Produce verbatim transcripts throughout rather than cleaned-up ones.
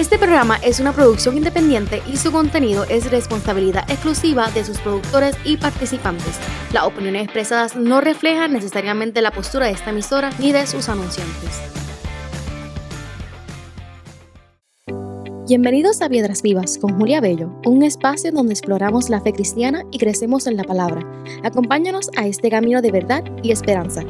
Este programa es una producción independiente y su contenido es responsabilidad exclusiva de sus productores y participantes. Las opiniones expresadas no reflejan necesariamente la postura de esta emisora ni de sus anunciantes. Bienvenidos a Piedras Vivas con Julia Bello, un espacio donde exploramos la fe cristiana y crecemos en la palabra. Acompáñanos a este camino de verdad y esperanza.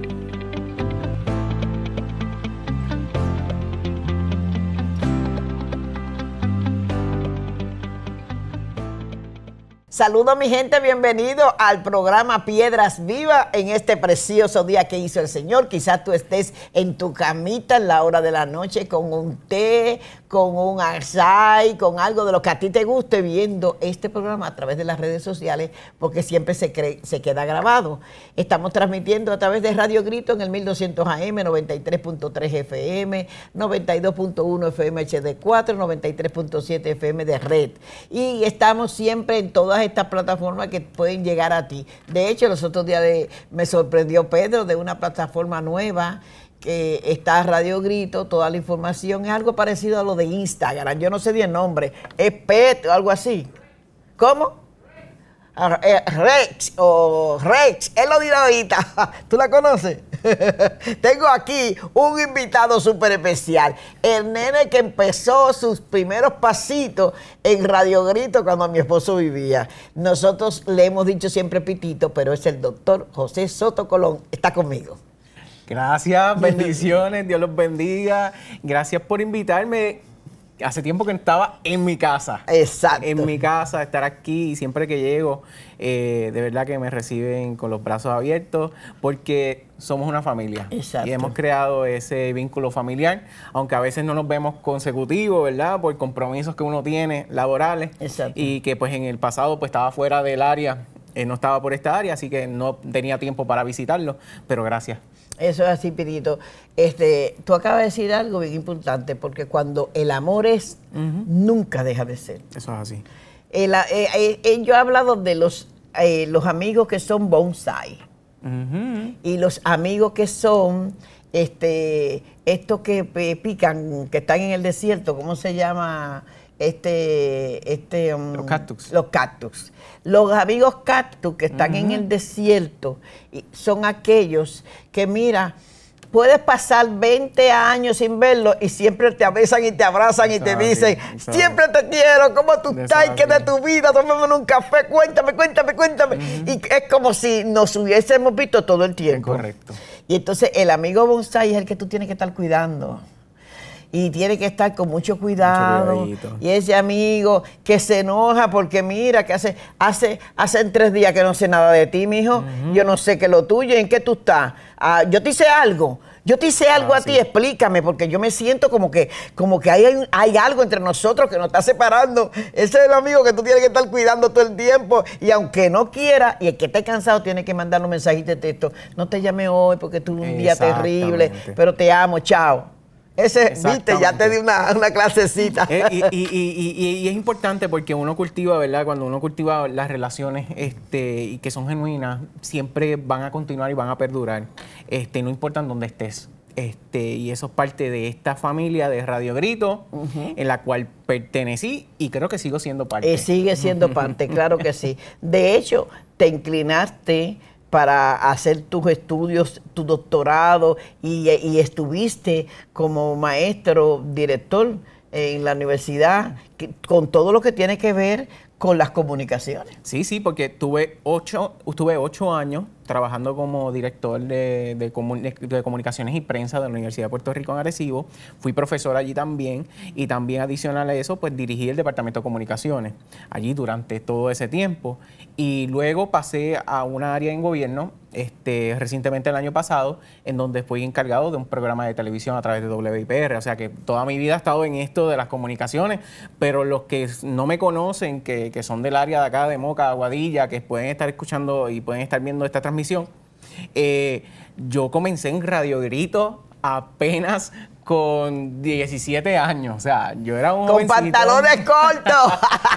Saludos mi gente, bienvenido al programa Piedras Vivas en este precioso día que hizo el Señor. Quizás tú estés en tu camita en la hora de la noche con un té, con un açaí, con algo de lo que a ti te guste viendo este programa a través de las redes sociales porque siempre se, cree, se queda grabado. Estamos transmitiendo a través de Radio Grito en el mil doscientos A M, noventa y tres punto tres F M, noventa y dos punto uno F M H D cuatro, noventa y tres punto siete F M de red. Y estamos siempre en todas estas plataformas que pueden llegar a ti. De hecho, los otros días de, me sorprendió Pedro de una plataforma nueva que está Radio Grito, toda la información, es algo parecido a lo de Instagram, yo no sé bien el nombre, es Pet o algo así. ¿Cómo? Rex o Rex, él lo dirá ahorita. ¿Tú la conoces? Tengo aquí un invitado súper especial, el nene que empezó sus primeros pasitos en Radio Grito cuando mi esposo vivía. Nosotros le hemos dicho siempre Pitito, pero es el doctor José Soto Colón, está conmigo. Gracias, bendiciones, Dios los bendiga. Gracias por invitarme. Hace tiempo que no estaba en mi casa. Exacto. En mi casa, estar aquí y siempre que llego, eh, de verdad que me reciben con los brazos abiertos porque somos una familia. Exacto. Y hemos creado ese vínculo familiar, aunque a veces no nos vemos consecutivos, ¿verdad? Por compromisos que uno tiene laborales. Exacto. Y que pues en el pasado pues estaba fuera del área, eh, no estaba por esta área, así que no tenía tiempo para visitarlo, pero gracias. Eso es así, Pirito. Este, tú acabas de decir algo bien importante, porque cuando el amor es, uh-huh, nunca deja de ser. Eso es así. El, eh, eh, yo he hablado de los, eh, los amigos que son bonsai, uh-huh, y los amigos que son este, estos que eh, pican, que están en el desierto, ¿cómo se llama? Este, este, um, los cactus. Los cactus. Los amigos cactus que están, uh-huh, en el desierto son aquellos que, mira, puedes pasar veinte años sin verlos y siempre te besan y te abrazan y te dicen, siempre te quiero, ¿cómo tú estás? ¿Qué de tu vida? Tomémonos un café, cuéntame, cuéntame, cuéntame. Uh-huh. Y es como si nos hubiésemos visto todo el tiempo. Correcto. Y entonces el amigo bonsai es el que tú tienes que estar cuidando. Y tiene que estar con mucho cuidado. Mucho y ese amigo que se enoja porque mira, que hace, hace, hace tres días que no sé nada de ti, mijo. Uh-huh. Yo no sé qué es lo tuyo, ¿en qué tú estás? Ah, yo te hice algo. Yo te hice algo ah, a ti, sí. Explícame, porque yo me siento como que, como que hay, hay algo entre nosotros que nos está separando. Ese es el amigo que tú tienes que estar cuidando todo el tiempo. Y aunque no quiera, y el que esté cansado tiene que mandar un mensajito de texto. No te llame hoy porque tuve un día terrible, pero te amo, chao. Ese, viste, ya te di una, una clasecita. Eh, y, y, y, y, y es importante porque uno cultiva, ¿verdad? Cuando uno cultiva las relaciones este, y que son genuinas, siempre van a continuar y van a perdurar. Este, no importa en dónde estés. Este, y eso es parte de esta familia de Radio Grito, uh-huh, en la cual pertenecí y creo que sigo siendo parte. Eh, sigue siendo parte, claro que sí. De hecho, te inclinaste para hacer tus estudios, tu doctorado, y, y estuviste como maestro, director en la universidad, que, con todo lo que tiene que ver con las comunicaciones. Sí, sí, porque tuve ocho, tuve ocho años trabajando como director de, de, comun, de comunicaciones y prensa de la Universidad de Puerto Rico en Arecibo. Fui profesor allí también y también adicional a eso, pues dirigí el Departamento de Comunicaciones allí durante todo ese tiempo. Y luego pasé a una área en gobierno, este, recientemente el año pasado, en donde fui encargado de un programa de televisión a través de W I P R. O sea que toda mi vida he estado en esto de las comunicaciones, pero los que no me conocen, que, que son del área de acá, de Moca, Aguadilla, que pueden estar escuchando y pueden estar viendo esta transmisión, Eh, yo comencé en Radio Grito apenas con diecisiete años, o sea, yo era un con jovencito. Pantalones cortos.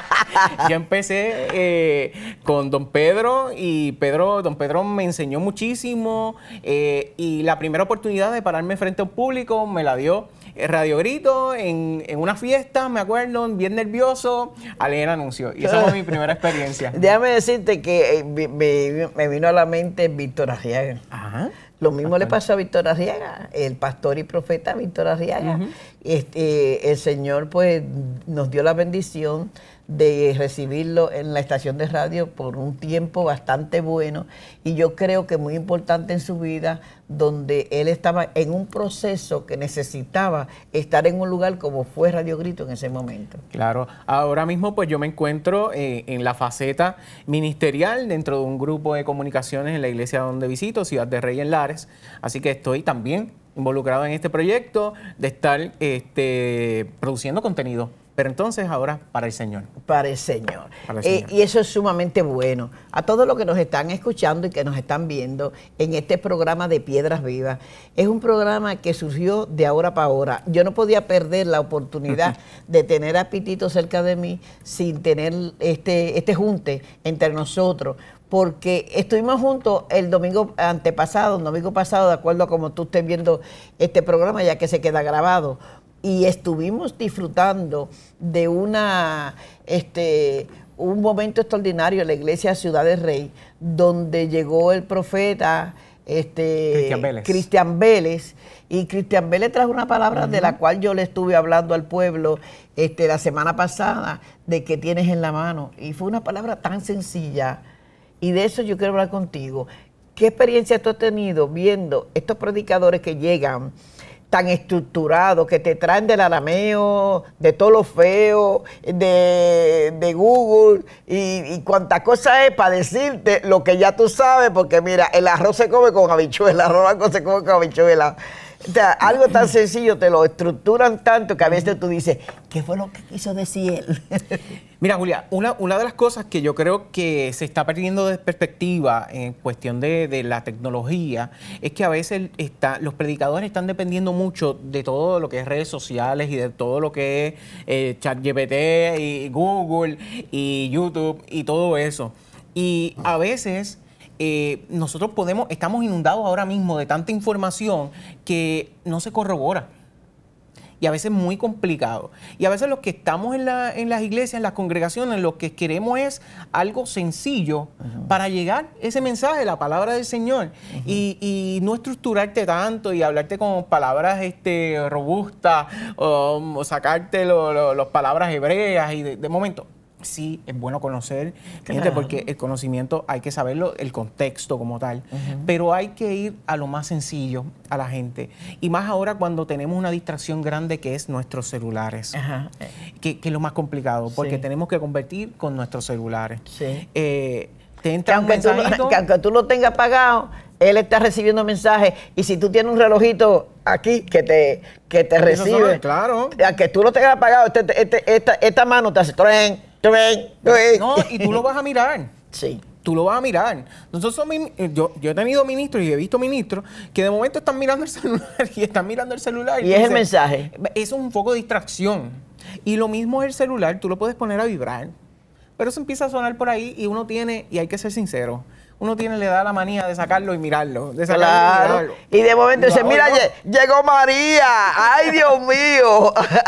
Yo empecé eh, con don Pedro y Pedro, don Pedro me enseñó muchísimo eh, y la primera oportunidad de pararme frente a un público me la dio Radio Grito, en, en una fiesta, me acuerdo, bien nervioso, a leer anuncios. Y esa fue mi primera experiencia. Déjame decirte que eh, me, me, me vino a la mente Víctor Arriaga. Ajá. Lo mismo Pastor. le pasó a Víctor Arriaga, el pastor y profeta Víctor Arriaga. Uh-huh. este, el Señor pues nos dio la bendición de recibirlo en la estación de radio por un tiempo bastante bueno, y yo creo que muy importante en su vida, donde él estaba en un proceso que necesitaba estar en un lugar como fue Radio Grito en ese momento. Claro, ahora mismo pues yo me encuentro eh, en la faceta ministerial dentro de un grupo de comunicaciones en la iglesia donde visito, Ciudad de Rey en Lares, así que estoy también involucrado en este proyecto de estar este, produciendo contenido. Pero entonces ahora para el Señor. Para el Señor. Para el Señor. Eh, y eso es sumamente bueno. A todos los que nos están escuchando y que nos están viendo en este programa de Piedras Vivas, es un programa que surgió de ahora para ahora. Yo no podía perder la oportunidad de tener a Pitito cerca de mí sin tener este, este junte entre nosotros, porque estuvimos juntos el domingo antepasado, el domingo pasado, de acuerdo a como tú estés viendo este programa, ya que se queda grabado. Y estuvimos disfrutando de una, este, un momento extraordinario en la iglesia Ciudad de Rey, donde llegó el profeta este, Cristian Vélez. Cristian Vélez, y Cristian Vélez trajo una palabra uh-huh. de la cual yo le estuve hablando al pueblo este, la semana pasada, de qué tienes en la mano. Y fue una palabra tan sencilla, y de eso yo quiero hablar contigo. ¿Qué experiencia tú has tenido viendo estos predicadores que llegan tan estructurados, que te traen del arameo, de todo lo feo, de, de Google, y, y cuánta cosa es para decirte lo que ya tú sabes, porque mira, el arroz se come con habichuela, el arroz blanco se come con habichuela. O sea, algo tan sencillo, te lo estructuran tanto que a veces tú dices, ¿qué fue lo que quiso decir él? Mira, Julia, una, una de las cosas que yo creo que se está perdiendo de perspectiva en cuestión de, de la tecnología es que a veces está, los predicadores están dependiendo mucho de todo lo que es redes sociales y de todo lo que es eh, ChatGPT y Google y YouTube y todo eso. Y a veces eh, nosotros podemos, estamos inundados ahora mismo de tanta información que no se corrobora. Y a veces muy complicado. Y a veces los que estamos en, la, en las iglesias, en las congregaciones, lo que queremos es algo sencillo uh-huh. para llegar ese mensaje, la palabra del Señor. Uh-huh. y, y no estructurarte tanto y hablarte con palabras este, robustas o, o sacarte las lo, lo, palabras hebreas y de, de momento. Sí, es bueno conocer, claro. gente, porque el conocimiento hay que saberlo, el contexto como tal, uh-huh. pero hay que ir a lo más sencillo a la gente. Y más ahora cuando tenemos una distracción grande que es nuestros celulares, uh-huh. que, que es lo más complicado, porque sí. tenemos que convertir con nuestros celulares. Sí. Eh, te entra un mensajito, que aunque tú lo tengas pagado, él está recibiendo mensajes, y si tú tienes un relojito aquí que te, que te recibe, sabe, claro. que tú lo tengas pagado, este, este, esta, esta mano te hace tren. No, y tú lo vas a mirar. Sí. Tú lo vas a mirar. Nosotros somos, yo, yo he tenido ministros y he visto ministros que de momento están mirando el celular y están mirando el celular. Y, y es dice, el mensaje. Eso es un poco de distracción. Y lo mismo es el celular, tú lo puedes poner a vibrar. Pero eso empieza a sonar por ahí y uno tiene, y hay que ser sincero, uno tiene, le da la manía de sacarlo y mirarlo. De sacarlo claro. y mirarlo. Y de momento dice, mira, no. llegó María. ¡Ay, Dios mío!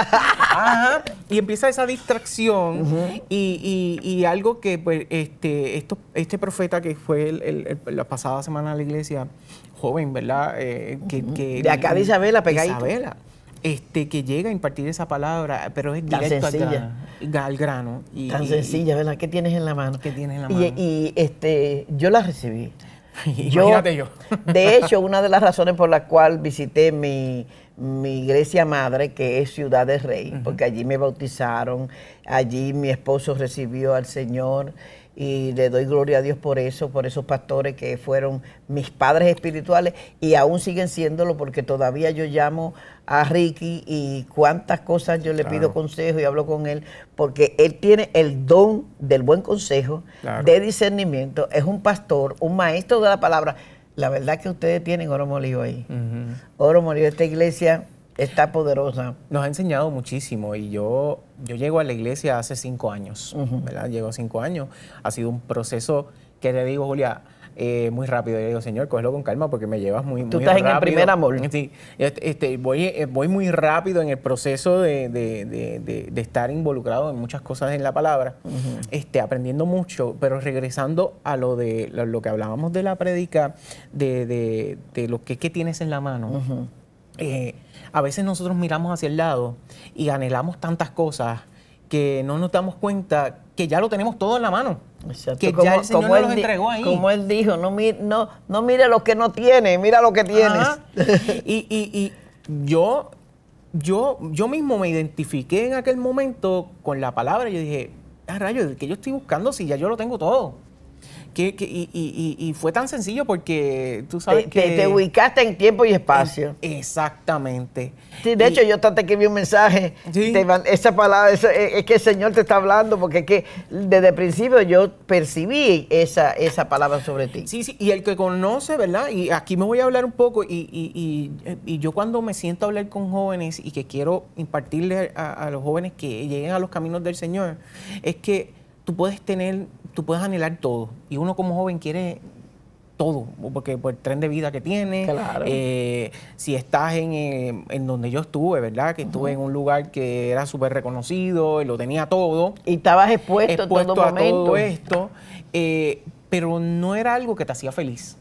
Ajá. Y empieza esa distracción uh-huh. y, y, y algo que pues este, esto, este profeta que fue el, el, el, la pasada semana a la iglesia, joven, ¿verdad? Eh, que, uh-huh. que, de acá de Isabela, pegadito. Isabela. Este, que llega a impartir esa palabra, pero es directo al grano, al grano. Y, Tan y, sencilla, ¿verdad? ¿Qué tienes en la mano? ¿Qué tienes en la mano? Y, y este, yo la recibí. Imagínate yo. De hecho, una de las razones por las cuales visité mi, mi iglesia madre, que es Ciudad de Rey, uh-huh. porque allí me bautizaron, allí mi esposo recibió al Señor, y le doy gloria a Dios por eso, por esos pastores que fueron mis padres espirituales y aún siguen siéndolo, porque todavía yo llamo a Ricky y cuántas cosas yo le claro. pido consejo y hablo con él, porque él tiene el don del buen consejo, claro. de discernimiento, es un pastor, un maestro de la palabra. La verdad que ustedes tienen oro molido ahí. Uh-huh. Oro molido, esta iglesia está poderosa. Nos ha enseñado muchísimo y yo, yo llego a la iglesia hace cinco años, uh-huh. ¿verdad? Llego cinco años. Ha sido un proceso que te digo, Julia, eh, muy rápido. Y le digo, Señor, cógelo con calma porque me llevas muy, muy rápido. Tú estás en el primer amor. Sí, este, este, voy, voy muy rápido en el proceso de, de, de, de, de estar involucrado en muchas cosas en la palabra, uh-huh. este, aprendiendo mucho, pero regresando a lo de lo, lo que hablábamos de la prédica, de, de, de lo que, que tienes en la mano. Uh-huh. eh, a veces nosotros miramos hacia el lado y anhelamos tantas cosas que no nos damos cuenta que ya lo tenemos todo en la mano. Exacto. Que como, ya el Señor nos los di- entregó ahí. Como Él dijo, no, mi, no, no mire lo que no tiene, mira lo que tienes. y, y, y yo, yo, yo mismo me identifiqué en aquel momento con la palabra y yo dije, ah, rayos, ¿qué yo estoy buscando si ya yo lo tengo todo? Que, que, y, y, y fue tan sencillo porque tú sabes te, que... Te, te ubicaste en tiempo y espacio. Exactamente. Sí, de y, hecho, yo te escribí un mensaje. ¿Sí? Te, esa palabra, eso, es, es que el Señor te está hablando, porque es que desde el principio yo percibí esa, esa palabra sobre ti. Sí, sí, y el que conoce, ¿verdad? Y aquí me voy a hablar un poco, y, y, y, y yo cuando me siento a hablar con jóvenes y que quiero impartirle a, a los jóvenes que lleguen a los caminos del Señor, es que tú puedes tener, tú puedes anhelar todo. Y uno como joven quiere todo, porque por el tren de vida que tiene, claro. eh, si estás en, eh, en donde yo estuve, ¿verdad? Que uh-huh. estuve en un lugar que era súper reconocido, y lo tenía todo. Y estabas expuesto, expuesto en todo a momento. todo esto, eh, pero no era algo que te hacía feliz.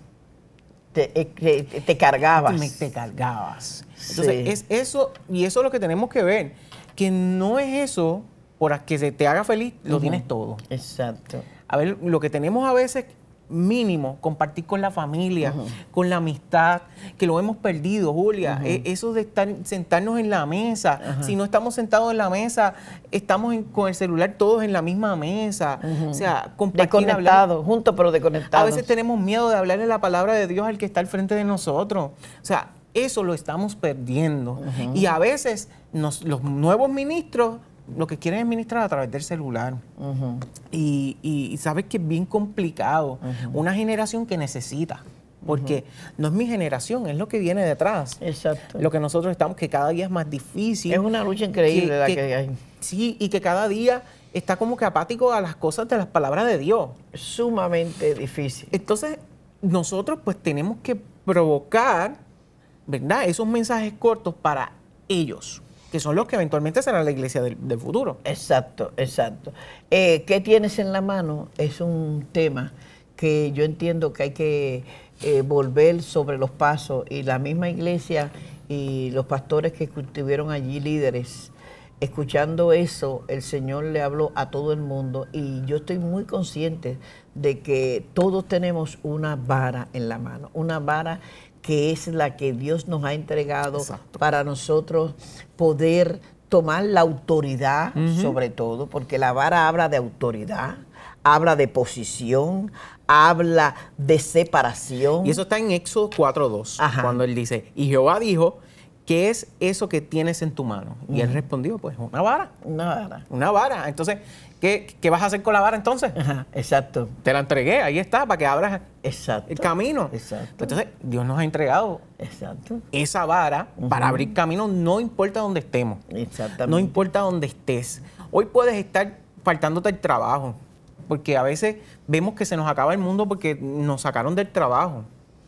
Te, eh, te, te cargabas. Me, te cargabas. Entonces, sí. es eso, y eso es lo que tenemos que ver, que no es eso, por que se te haga feliz, lo uh-huh. tienes todo. Exacto. A ver, lo que tenemos a veces mínimo, compartir con la familia, uh-huh. con la amistad, que lo hemos perdido, Julia. Uh-huh. Eh, eso de estar, sentarnos en la mesa. Uh-huh. Si no estamos sentados en la mesa, estamos en, con el celular todos en la misma mesa. Uh-huh. O sea, compartir, desconectados, juntos pero desconectados. A veces tenemos miedo de hablarle la palabra de Dios al que está al frente de nosotros. O sea, eso lo estamos perdiendo. Uh-huh. Y a veces nos, los nuevos ministros lo que quieren es ministrar a través del celular. Uh-huh. y, y, y sabes que es bien complicado. Uh-huh. Una generación que necesita. Porque uh-huh. no es mi generación, es lo que viene detrás. Exacto. Lo que nosotros estamos, que cada día es más difícil. Es una lucha increíble que, la que, que hay. Sí, y que cada día está como que apático a las cosas de las palabras de Dios. Sumamente difícil. Entonces, nosotros pues tenemos que provocar, ¿verdad?, esos mensajes cortos para ellos, que son los que eventualmente serán la iglesia del, del futuro. Exacto, exacto. Eh, ¿Qué tienes en la mano? Es un tema que yo entiendo que hay que eh, volver sobre los pasos, y la misma iglesia y los pastores que estuvieron allí, líderes, escuchando eso, el Señor le habló a todo el mundo, y yo estoy muy consciente de que todos tenemos una vara en la mano, una vara que es la que Dios nos ha entregado. Exacto. Para nosotros poder tomar la autoridad, uh-huh. sobre todo, porque la vara habla de autoridad, habla de posición, habla de separación. Y eso está en Éxodo cuatro dos, cuando él dice, y Jehová dijo, ¿qué es eso que tienes en tu mano? Y uh-huh. él respondió, pues una vara. Una vara. Una vara. Entonces, ¿qué, qué vas a hacer con la vara entonces? Ajá, exacto. Te la entregué, ahí está, para que abras exacto. el camino. Exacto. Entonces, Dios nos ha entregado exacto. esa vara uh-huh. para abrir camino, no importa dónde estemos. Exactamente. No importa dónde estés. Hoy puedes estar faltándote el trabajo, porque a veces vemos que se nos acaba el mundo porque nos sacaron del trabajo.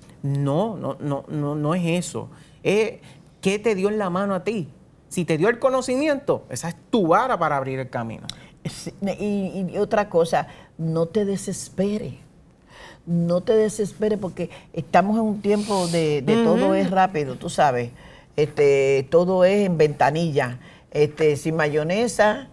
No, no, no, no, no es eso. Es ¿qué te dio en la mano a ti? Si te dio el conocimiento, esa es tu vara para abrir el camino. Sí, y, y otra cosa, no te desesperes. No te desesperes, porque estamos en un tiempo de, de uh-huh. todo es rápido, tú sabes. Este, todo es en ventanilla. Este, sin mayonesa,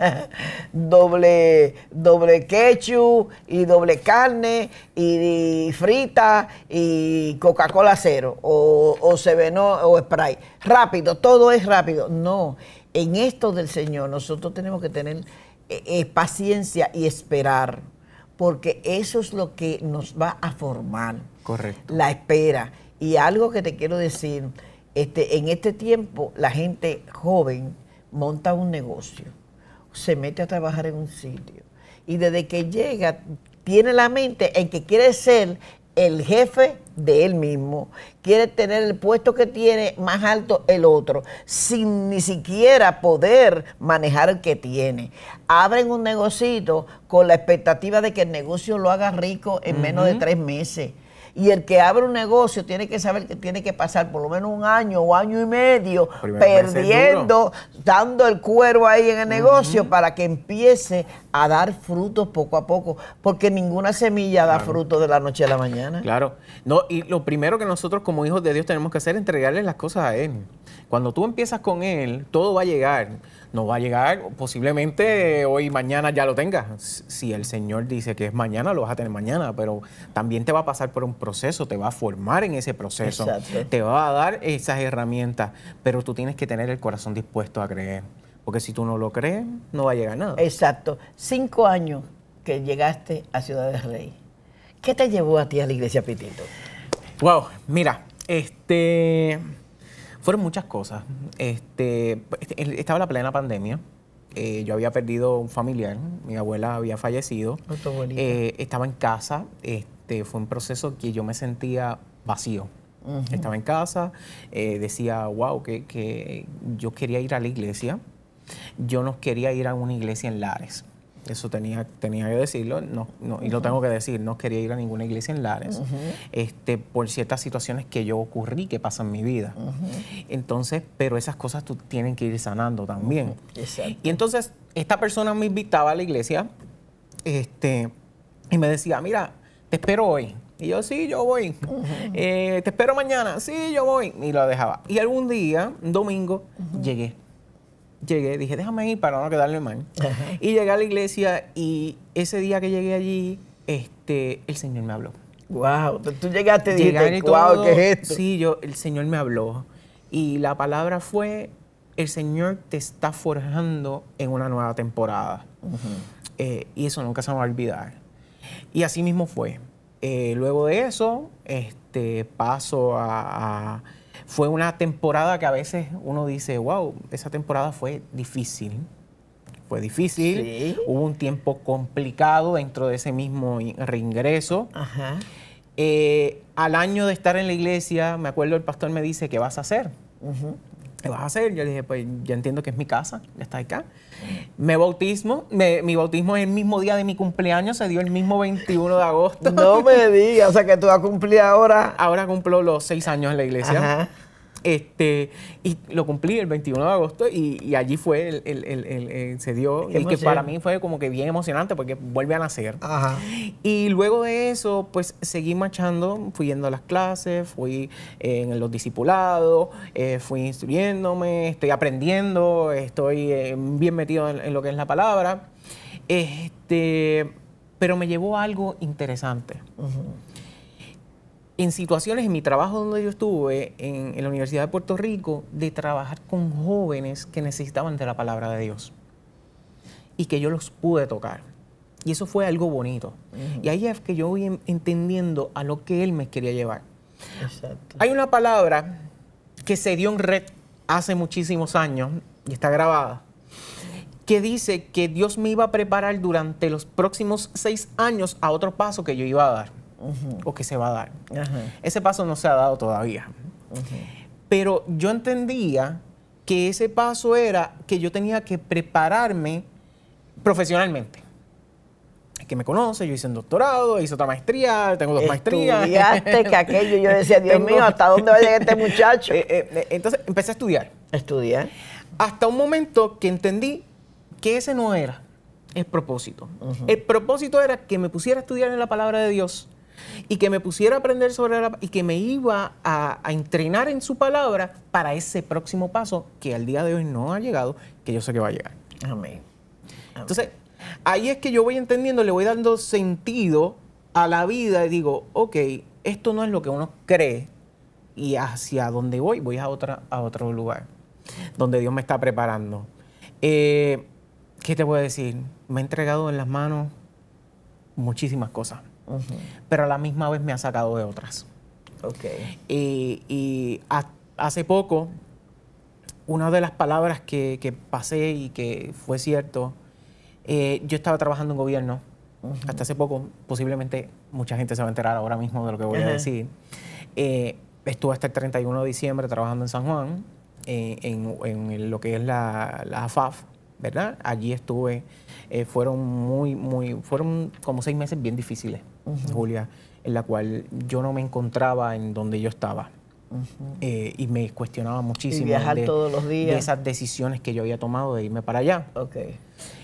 doble, doble ketchup y doble carne y, y frita y Coca-Cola cero o, o Seveno o Sprite. Rápido, todo es rápido. No, en esto del Señor nosotros tenemos que tener eh, eh, paciencia y esperar, porque eso es lo que nos va a formar. Correcto. La espera. Y algo que te quiero decir, este, en este tiempo la gente joven monta un negocio, se mete a trabajar en un sitio, y desde que llega tiene la mente en que quiere ser el jefe de él mismo, quiere tener el puesto que tiene más alto el otro, sin ni siquiera poder manejar el que tiene. Abren un negocito con la expectativa de que el negocio lo haga rico en uh-huh. menos de tres meses. Y el que abre un negocio tiene que saber que tiene que pasar por lo menos un año o año y medio Primer perdiendo, dando el cuero ahí en el negocio uh-huh. para que empiece a dar frutos poco a poco, porque ninguna semilla da claro. fruto de la noche a la mañana. Claro. No, y lo primero que nosotros como hijos de Dios tenemos que hacer es entregarle las cosas a Él. Cuando tú empiezas con Él, todo va a llegar. No va a llegar, posiblemente hoy, mañana ya lo tengas. Si el Señor dice que es mañana, lo vas a tener mañana, pero también te va a pasar por un proceso, te va a formar en ese proceso, Exacto. te va a dar esas herramientas, pero tú tienes que tener el corazón dispuesto a creer, porque si tú no lo crees, no va a llegar nada. Exacto. Cinco años que llegaste a Ciudad del Rey. ¿Qué te llevó a ti a la iglesia Pitito? Wow, mira, este... fueron muchas cosas. Este, estaba la plena pandemia. Eh, yo había perdido un familiar. Mi abuela había fallecido. Oh, eh, estaba en casa. Este, fue un proceso que yo me sentía vacío. Uh-huh. Estaba en casa. Eh, decía, wow, que, que yo quería ir a la iglesia. Yo no quería ir a una iglesia en Lares. Eso tenía, tenía que decirlo, no, no, y lo tengo que decir, no quería ir a ninguna iglesia en Lares, uh-huh. este, por ciertas situaciones que yo ocurrí, que pasan en mi vida. Uh-huh. Entonces, pero esas cosas tú tienen que ir sanando también. Uh-huh. Exacto. Y entonces, esta persona me invitaba a la iglesia, este, y me decía, mira, te espero hoy. Y yo, sí, yo voy. Uh-huh. Eh, te espero mañana, sí, yo voy. Y lo dejaba. Y algún día, un domingo, uh-huh. llegué. Llegué, dije, déjame ir para no quedarle mal. Uh-huh. Y llegué a la iglesia y ese día que llegué allí, este, el Señor me habló. Wow, tú llegaste y dijiste, wow, ¿qué es esto? Sí, yo, el Señor me habló. Y la palabra fue, el Señor te está forjando en una nueva temporada. Uh-huh. eh, y eso nunca se me va a olvidar. Y así mismo fue. Eh, luego de eso, este, paso a... a Fue una temporada que a veces uno dice, wow, esa temporada fue difícil. Fue difícil. Sí. Hubo un tiempo complicado dentro de ese mismo reingreso. Ajá. Eh, al año de estar en la iglesia, me acuerdo el pastor me dice, ¿qué vas a hacer? Uh-huh. ¿Qué vas a hacer? Yo le dije, pues ya entiendo que es mi casa, ya está acá. Me bautismo, me, mi bautismo es el mismo día de mi cumpleaños, se dio el mismo veintiuno de agosto. No me digas, o sea que tú vas a cumplir ahora. Ahora cumplo los seis años en la iglesia. Ajá. Este, y lo cumplí el veintiuno de agosto y, y allí fue, el, el, el, el, el se dio, y que para mí fue como que bien emocionante porque vuelve a nacer. Ajá. Y luego de eso, pues seguí marchando, fui yendo a las clases, fui eh, en los discipulados, eh, fui instruyéndome, estoy aprendiendo, estoy eh, bien metido en, en lo que es la palabra. Este, pero me llevó a algo interesante. Uh-huh. En situaciones, en mi trabajo donde yo estuve, en, en la Universidad de Puerto Rico, de trabajar con jóvenes que necesitaban de la palabra de Dios y que yo los pude tocar. Y eso fue algo bonito. Uh-huh. Y ahí es que yo voy entendiendo a lo que Él me quería llevar. Exacto. Hay una palabra que se dio en red hace muchísimos años, y está grabada, que dice que Dios me iba a preparar durante los próximos seis años a otro paso que yo iba a dar. Uh-huh. O que se va a dar. Uh-huh. Ese paso no se ha dado todavía. Uh-huh. Pero yo entendía que ese paso era que yo tenía que prepararme profesionalmente. El que me conoce, yo hice un doctorado, hice otra maestría, tengo dos maestrías. Estudiaste que aquello, yo decía, Dios tengo... mío, ¿hasta dónde va a llegar este muchacho? eh, eh, entonces empecé a estudiar. Estudiar. Hasta un momento que entendí que ese no era el propósito. Uh-huh. El propósito era que me pusiera a estudiar en la palabra de Dios y que me pusiera a aprender sobre la y que me iba a, a entrenar en su palabra para ese próximo paso que al día de hoy no ha llegado, que yo sé que va a llegar. Amén. Amén. Entonces, ahí es que yo voy entendiendo, le voy dando sentido a la vida y digo, ok, esto no es lo que uno cree y hacia donde voy, voy a, otra, a otro lugar, donde Dios me está preparando. Eh, ¿Qué te voy a decir? Me ha entregado en las manos muchísimas cosas. Uh-huh. Pero a la misma vez me ha sacado de otras. Okay. Y, y a, hace poco, una de las palabras que, que pasé y que fue cierto, eh, yo estaba trabajando en gobierno Uh-huh. Hasta hace poco, posiblemente mucha gente se va a enterar ahora mismo de lo que voy uh-huh. a decir. Eh, estuve hasta el treinta y uno de diciembre trabajando en San Juan, eh, en, en lo que es la, la A F A F, ¿verdad? Allí estuve, eh, fueron muy, muy, fueron como seis meses bien difíciles, uh-huh. Julia, en la cual yo no me encontraba en donde yo estaba. Uh-huh. eh, y me cuestionaba muchísimo y viajar de, todos los días. de esas decisiones que yo había tomado de irme para allá. Okay.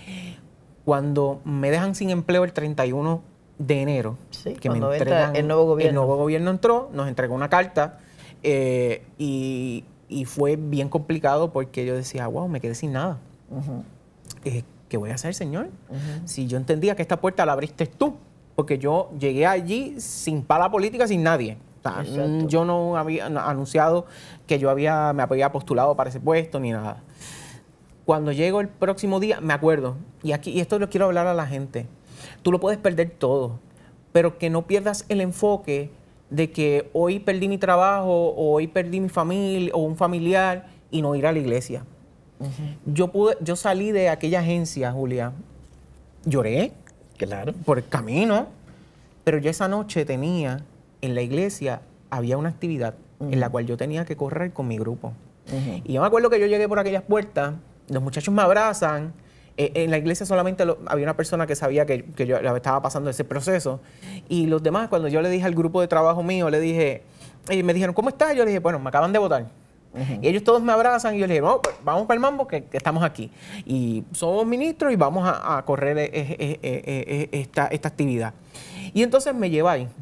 Cuando me dejan sin empleo el treinta y uno de enero, sí, que me entregan, entra el nuevo gobierno. El nuevo gobierno entró, nos entregó una carta eh, y, y fue bien complicado porque yo decía, wow, me quedé sin nada. Uh-huh. eh, ¿Qué voy a hacer, señor? Uh-huh. Si yo entendía que esta puerta la abriste tú, porque yo llegué allí sin pala política, sin nadie. O sea, yo no había anunciado que yo había, me había postulado para ese puesto ni nada. Cuando llego el próximo día, me acuerdo, y aquí y esto lo quiero hablar a la gente, tú lo puedes perder todo, pero que no pierdas el enfoque de que hoy perdí mi trabajo, o hoy perdí mi familia, o un familiar, y no ir a la iglesia. Uh-huh. Yo pude, yo salí de aquella agencia, Julia, lloré, claro, por el camino, pero yo esa noche tenía... En la iglesia había una actividad uh-huh. en la cual yo tenía que correr con mi grupo. Uh-huh. Y yo me acuerdo que yo llegué por aquellas puertas, los muchachos me abrazan. Eh, en la iglesia solamente lo, había una persona que sabía que, que yo estaba pasando ese proceso. Y los demás, cuando yo le dije al grupo de trabajo mío, le dije, eh, me dijeron, ¿cómo estás? Yo le dije, bueno, me acaban de votar. Uh-huh. Y ellos todos me abrazan y yo les dije, oh, pues, vamos para el mambo que, que estamos aquí. Y somos ministros y vamos a, a correr eh, eh, eh, eh, esta, esta actividad. Y entonces me lleva ahí.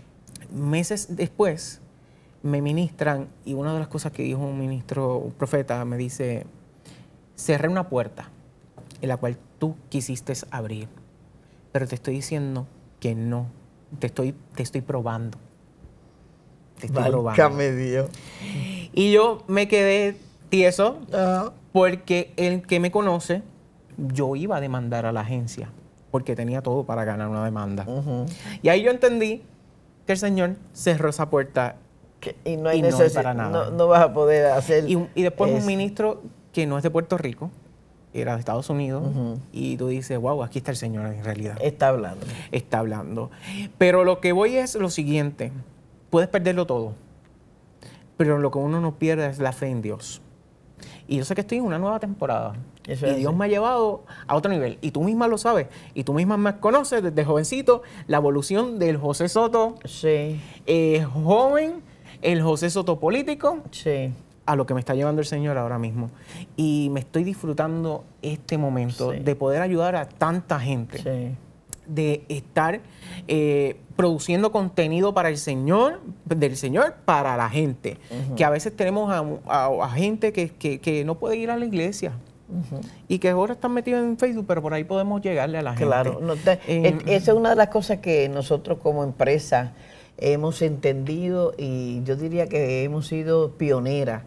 Meses después me ministran y una de las cosas que dijo un ministro, un profeta, me dice, cerré una puerta en la cual tú quisiste abrir, pero te estoy diciendo que no, te estoy, te estoy probando. Te estoy probando. Dios. Y yo me quedé tieso uh-huh. porque el que me conoce, yo iba a demandar a la agencia porque tenía todo para ganar una demanda. Uh-huh. Y ahí yo entendí que el Señor cerró esa puerta que, y no hay y no necesidad, para nada. No, no vas a poder hacer. Y, y después es... un ministro que no es de Puerto Rico, era de Estados Unidos, uh-huh. y tú dices, wow, aquí está el Señor en realidad. Está hablando. Está hablando. Pero lo que voy es lo siguiente, puedes perderlo todo, pero lo que uno no pierde es la fe en Dios. Y yo sé que estoy en una nueva temporada. Eso y Dios así. Me ha llevado a otro nivel. Y tú misma lo sabes. Y tú misma me conoces desde jovencito la evolución del José Soto. Sí. Eh, joven, el José Soto político. Sí. A lo que me está llevando el Señor ahora mismo. Y me estoy disfrutando este momento sí. de poder ayudar a tanta gente. Sí. De estar eh, produciendo contenido para el Señor, del Señor para la gente. Uh-huh. Que a veces tenemos a, a, a gente que, que, que no puede ir a la iglesia. Uh-huh. Y que ahora están metidos en Facebook, pero por ahí podemos llegarle a la gente. Claro, no te, eh, esa es una de las cosas que nosotros como empresa hemos entendido y yo diría que hemos sido pioneras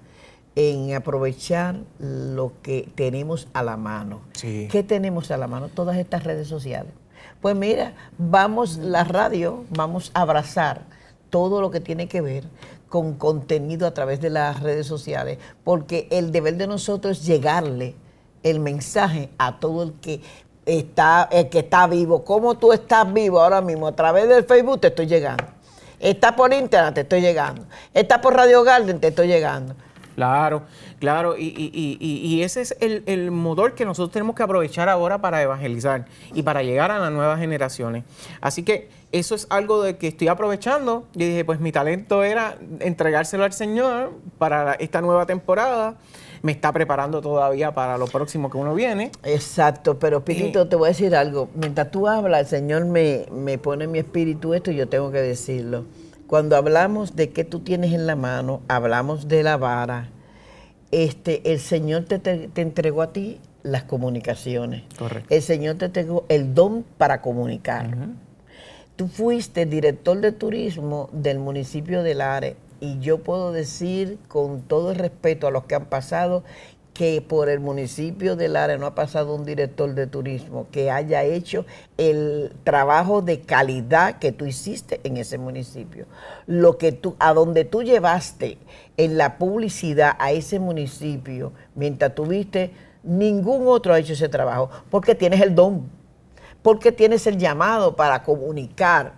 en aprovechar lo que tenemos a la mano. Sí. ¿Qué tenemos a la mano? Todas estas redes sociales. Pues mira, vamos, la radio, vamos a abrazar todo lo que tiene que ver con contenido a través de las redes sociales, porque el deber de nosotros es llegarle el mensaje a todo el que está, el que está vivo. ¿Cómo tú estás vivo ahora mismo? A través del Facebook te estoy llegando. Está por internet, te estoy llegando. Está por Radio Garden, te estoy llegando. Claro, claro, y, y, y, y ese es el, el motor que nosotros tenemos que aprovechar ahora para evangelizar y para llegar a las nuevas generaciones. Así que eso es algo de que estoy aprovechando. Yo dije, pues mi talento era entregárselo al Señor para esta nueva temporada. Me está preparando todavía para lo próximo que uno viene. Exacto, pero Pilito, eh, te voy a decir algo. Mientras tú hablas, el Señor me, me pone en mi espíritu esto y yo tengo que decirlo. Cuando hablamos de qué tú tienes en la mano, hablamos de la vara, este, el Señor te, te, te entregó a ti las comunicaciones. Correcto. El Señor te entregó el don para comunicar. Uh-huh. Tú fuiste director de turismo del municipio de Lares y yo puedo decir con todo el respeto a los que han pasado que por el municipio de Lares no ha pasado un director de turismo que haya hecho el trabajo de calidad que tú hiciste en ese municipio. Lo que tú, a donde tú llevaste en la publicidad a ese municipio, mientras tuviste, ningún otro ha hecho ese trabajo, porque tienes el don. porque tienes el llamado para comunicar.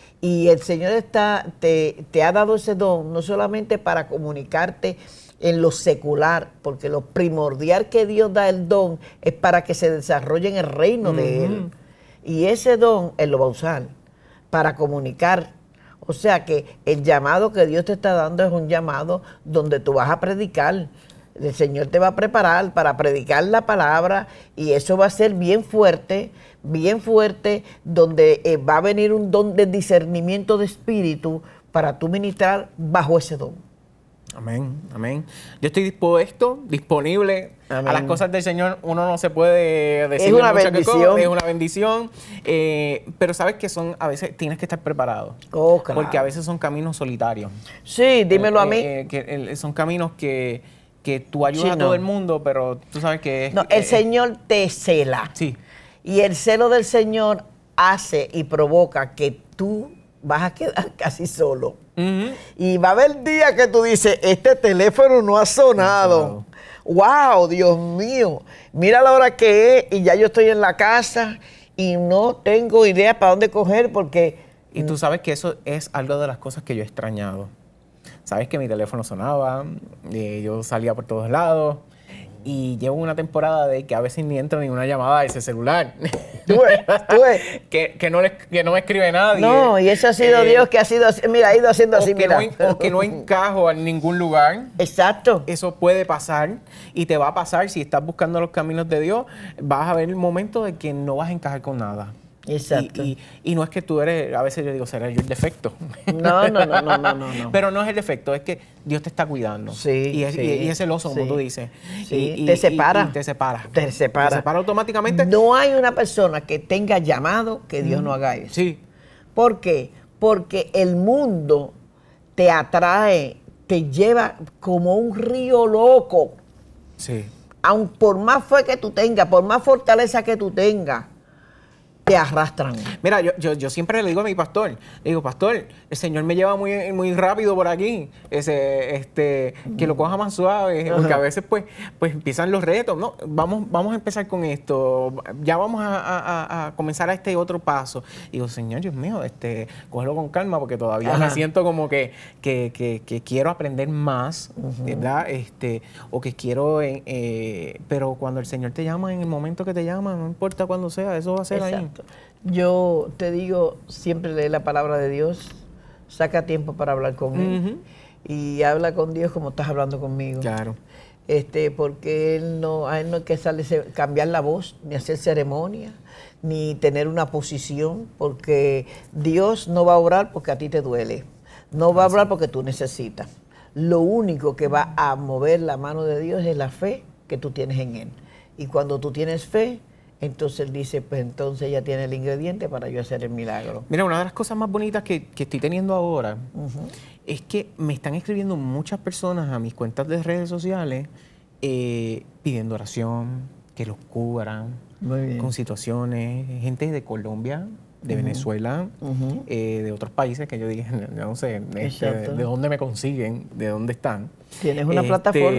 Y el Señor está, te, te ha dado ese don, no solamente para comunicarte en lo secular, porque lo primordial que Dios da el don es para que se desarrolle en el reino uh-huh. de Él. Y ese don Él lo va a usar para comunicar. O sea que el llamado que Dios te está dando es un llamado donde tú vas a predicar. El Señor te va a preparar para predicar la palabra y eso va a ser bien fuerte, bien fuerte, donde eh, va a venir un don de discernimiento de espíritu para tú ministrar bajo ese don. Amén, amén. Yo estoy dispuesto, disponible amén. A las cosas del Señor. Uno no se puede decir. Es una bendición. Es una bendición. Eh, pero sabes que son, a veces tienes que estar preparado. Oh, claro. Porque a veces son caminos solitarios. Sí, dímelo eh, a mí. Eh, que eh, son caminos que, que tú ayudas sí, a no. todo el mundo, pero tú sabes que es... No, el eh, Señor te cela. Sí. Y el celo del Señor hace y provoca que tú vas a quedar casi solo. Uh-huh. Y va a haber días que tú dices, este teléfono no ha sonado. ¡Wow, Dios mío! Mira la hora que es y ya yo estoy en la casa y no tengo idea para dónde coger porque... Y tú sabes que eso es algo de las cosas que yo he extrañado. Sabes que mi teléfono sonaba, eh, yo salía por todos lados. Y llevo una temporada de que a veces ni entra ninguna llamada a ese celular. ¿Tú ves? ¿Tú ves? que, que, no le, que no me escribe nadie. No, y eso ha sido eh, Dios que ha sido, mira, ha ido haciendo así, que mira. No, o que no encajo en ningún lugar. Exacto. Eso puede pasar y te va a pasar si estás buscando los caminos de Dios. Vas a ver el momento de que no vas a encajar con nada. Exacto. Y, y, y no es que tú eres, a veces yo digo, será yo el defecto. No, no, no, no, no, no, no. Pero no es el defecto, es que Dios te está cuidando. Sí, y es, sí, y, y es celoso, sí, como tú dices. Sí, y, te y, separa. Y, y te separa. Te separa. Te separa automáticamente. No hay una persona que tenga llamado que Dios mm. no haga eso. Sí. ¿Por qué? Porque el mundo te atrae, te lleva como un río loco. Sí. Aun por más fe que tú tengas, por más fortaleza que tú tengas, te arrastran. Mira, yo, yo, yo siempre le digo a mi pastor, le digo, pastor, el Señor me lleva muy, muy rápido por aquí, ese, este, que lo coja más suave, porque a veces pues, pues empiezan los retos, ¿no? Vamos, vamos a empezar con esto, ya vamos a, a, a comenzar a este otro paso. Y digo, Señor, Dios mío, este, cógelo con calma, porque todavía Ajá. me siento como que, que, que, que quiero aprender más, uh-huh. ¿verdad? Este, o que quiero, eh, eh, pero cuando el Señor te llama, en el momento que te llama, no importa cuándo sea, eso va a ser Exacto. ahí. Yo te digo, siempre lee la palabra de Dios, saca tiempo para hablar con Él uh-huh. y habla con Dios como estás hablando conmigo. Claro. Este, porque él no, a Él no hay que sale, cambiar la voz, ni hacer ceremonia, ni tener una posición, porque Dios no va a orar porque a ti te duele, no va a orar porque tú necesitas. Lo único que va a mover la mano de Dios es la fe que tú tienes en Él. Y cuando tú tienes fe, entonces él dice, pues entonces ya tiene el ingrediente para yo hacer el milagro. Mira, una de las cosas más bonitas que, que estoy teniendo ahora uh-huh. es que me están escribiendo muchas personas a mis cuentas de redes sociales eh, pidiendo oración, que los cubran con situaciones, gente de Colombia, de uh-huh. Venezuela, uh-huh. eh, de otros países que yo dije, no, no sé, este, de, de dónde me consiguen, de dónde están. Tienes una este, plataforma.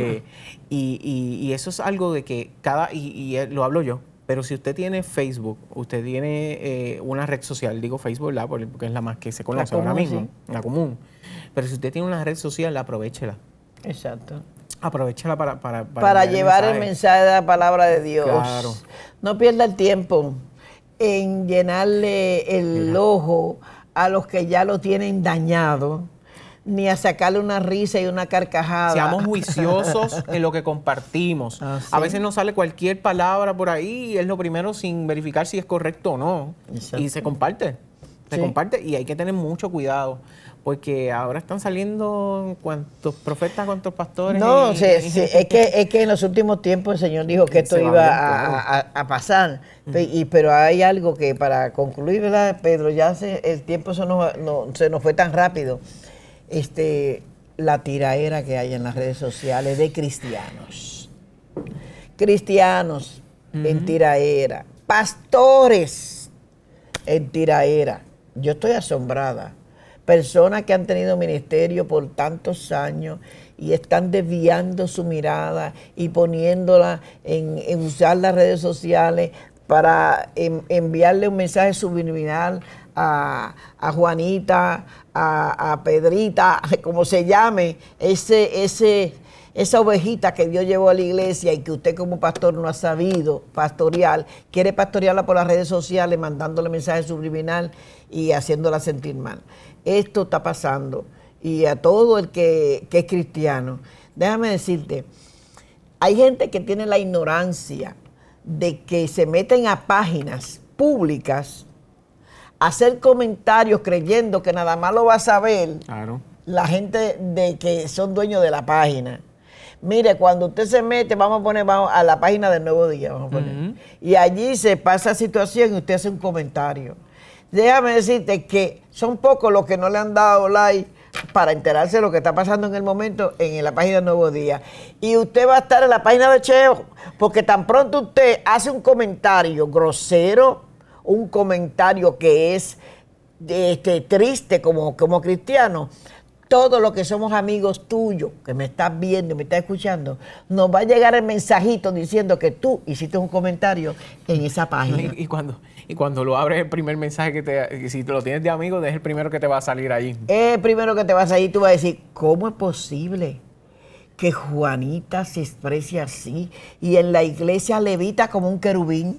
Y, y, y eso es algo de que cada, y, y lo hablo yo, pero si usted tiene Facebook, usted tiene eh, una red social, digo Facebook, ¿la? Porque es la más que se conoce común, ahora mismo, sí. la común. Pero si usted tiene una red social, aprovechela. Exacto. Aprovechala para... Para, para, para llevar el mensaje. el mensaje de la palabra de Dios. Claro. No pierda el tiempo en llenarle el Mira. ojo a los que ya lo tienen dañado, ni a sacarle una risa y una carcajada. Seamos juiciosos en lo que compartimos. Ah, ¿sí? A veces nos sale cualquier palabra por ahí y es lo primero sin verificar si es correcto o no. Exacto. Y se comparte. Se sí. comparte y hay que tener mucho cuidado. Porque ahora están saliendo cuantos profetas, cuantos pastores. No, y, sí, y, sí, es, que, es que en los últimos tiempos el Señor dijo que esto iba a, a, a pasar. Uh-huh. Y, pero hay algo que para concluir, ¿verdad, Pedro? Ya se, el tiempo se nos, no, se nos fue tan rápido. Este, la tiraera que hay en las redes sociales de cristianos. Cristianos uh-huh. en tiraera. Pastores en tiraera. Yo estoy asombrada. Personas que han tenido ministerio por tantos años y están desviando su mirada y poniéndola en, en usar las redes sociales para en, enviarle un mensaje subliminal a, a Juanita, a, a Pedrita, como se llame, ese, ese, esa ovejita que Dios llevó a la iglesia y que usted como pastor no ha sabido pastorear, quiere pastorearla por las redes sociales, mandándole mensaje subliminal y haciéndola sentir mal. Esto está pasando. Y a todo el que, que es cristiano, déjame decirte, hay gente que tiene la ignorancia de que se meten a páginas públicas a hacer comentarios creyendo que nada más lo va a saber claro. la gente de que son dueños de la página. Mire, cuando usted se mete, vamos a poner vamos a la página del Nuevo Día, vamos a poner, uh-huh. y allí se pasa situación y usted hace un comentario. Déjame decirte que son pocos los que no le han dado like para enterarse de lo que está pasando en el momento en la página del Nuevo Día. Y usted va a estar en la página de Cheo, porque tan pronto usted hace un comentario grosero, un comentario que es este, triste como, como cristiano, todos los que somos amigos tuyos, que me estás viendo, me estás escuchando, nos va a llegar el mensajito diciendo que tú hiciste un comentario en esa página. Y, y cuando... Y cuando lo abres, el primer mensaje que te... Si te lo tienes de amigo, es el primero que te va a salir ahí. Es el primero que te va a salir. Tú vas a decir, ¿cómo es posible que Juanita se exprese así y en la iglesia levita como un querubín?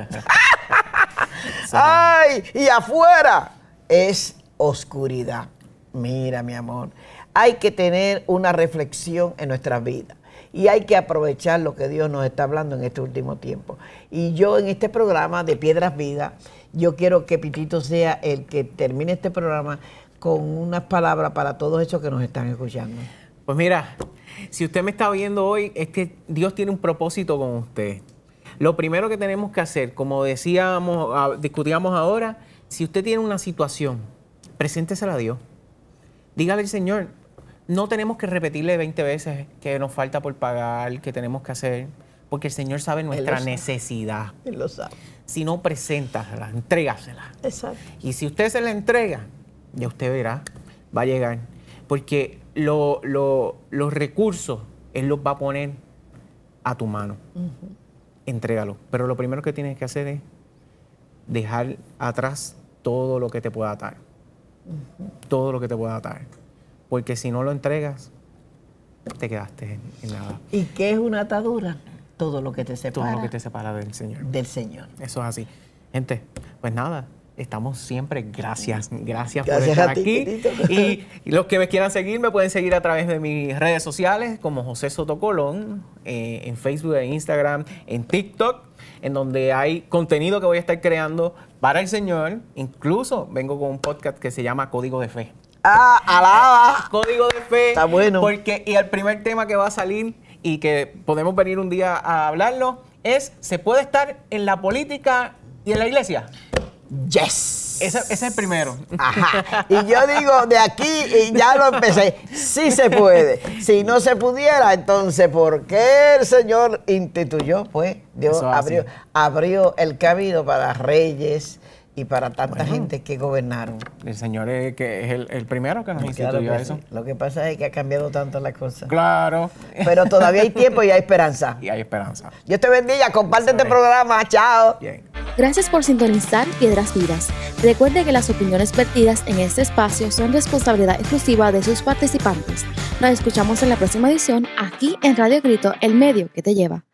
¡Ay! Y afuera es oscuridad. Mira, mi amor, hay que tener una reflexión en nuestras vidas. Y hay que aprovechar lo que Dios nos está hablando en este último tiempo. Y yo en este programa de Piedras Vida, yo quiero que Pitito sea el que termine este programa con unas palabras para todos esos que nos están escuchando. Pues mira, si usted me está viendo hoy, es que Dios tiene un propósito con usted. Lo primero que tenemos que hacer, como decíamos, discutíamos ahora, si usted tiene una situación, preséntesela a Dios. Dígale al Señor. No tenemos que repetirle veinte veces que nos falta por pagar, que tenemos que hacer, porque el Señor sabe nuestra Él necesidad. Él lo sabe. Si no, preséntasela, entrégasela. Exacto. Y si usted se la entrega, ya usted verá, va a llegar. Porque lo, lo, los recursos, Él los va a poner a tu mano. Uh-huh. Entrégalo. Pero lo primero que tienes que hacer es dejar atrás todo lo que te pueda atar. Uh-huh. Todo lo que te pueda atar. Porque si no lo entregas, te quedaste en, en nada. ¿Y qué es una atadura? Todo lo que te separa. Todo lo que te separa del Señor. Del Señor. Eso es así. Gente, pues nada, estamos siempre. Gracias. Gracias, Gracias por estar a ti, aquí. Y, y los que me quieran seguir, me pueden seguir a través de mis redes sociales, como José Soto Colón, eh, en Facebook, en Instagram, en TikTok, en donde hay contenido que voy a estar creando para el Señor. Incluso vengo con un podcast que se llama Código de Fe. Ah, alaba. Código de Fe. Está bueno. Porque, y el primer tema que va a salir y que podemos venir un día a hablarlo es, ¿se puede estar en la política y en la iglesia? Yes. Ese, ese es el primero. Ajá. Y yo digo, de aquí, y ya lo empecé, sí se puede. Si no se pudiera, entonces, ¿por qué el Señor instituyó? Pues Dios abrió, abrió el camino para reyes y para tanta bueno, gente que gobernaron. El Señor es, que es el, el primero que nos claro instituyó que eso. Sí. Lo que pasa es que ha cambiado tanto la cosa. Claro. Pero todavía hay tiempo y hay esperanza. Y hay esperanza. Dios te bendiga. Comparte este programa. Chao. Bien. Gracias por sintonizar Piedras Vivas. Recuerde que las opiniones vertidas en este espacio son responsabilidad exclusiva de sus participantes. Nos escuchamos en la próxima edición aquí en Radio Grito, el medio que te lleva.